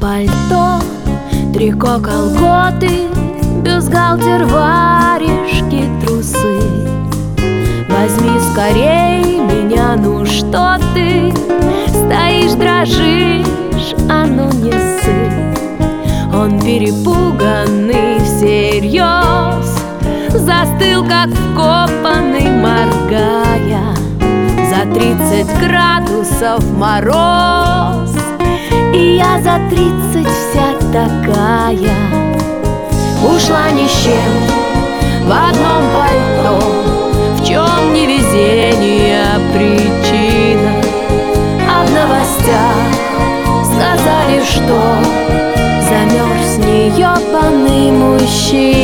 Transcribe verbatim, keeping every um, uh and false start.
пальто, трико, колготы, бюстгальтер, варежки, трусы. Возьми скорей меня, ну что ты стоишь, дрожишь, а ну не ссы. Он перепуганный всерьез застыл, как вкопанный, моргая. За тридцать градусов мороз, и я за тридцать вся такая. Ушла ни с чем, в одном пальто, в чем невезение причина. А в новостях сказали, что замерз неёбаный мужчина.